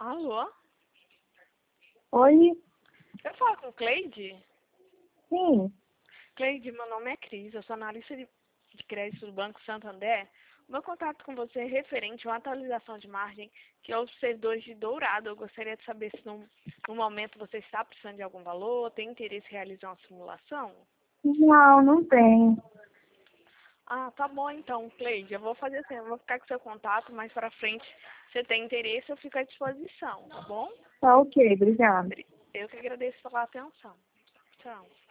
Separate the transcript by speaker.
Speaker 1: Alô?
Speaker 2: Oi?
Speaker 1: Eu falo com Cleide?
Speaker 2: Sim.
Speaker 1: Cleide, meu nome é Cris, eu sou analista de crédito do Banco Santander. O meu contato com você é referente a uma atualização de margem que é os servidores de Dourado. Eu gostaria de saber se no momento você está precisando de algum valor, tem interesse em realizar uma simulação?
Speaker 2: Não, não tem.
Speaker 1: Ah, tá bom então, Cleide. Eu vou fazer assim, eu vou ficar com seu contato, mais pra frente, se você tem interesse, eu fico à disposição, tá bom?
Speaker 2: Tá ok, obrigada.
Speaker 1: Eu que agradeço pela atenção. Tchau.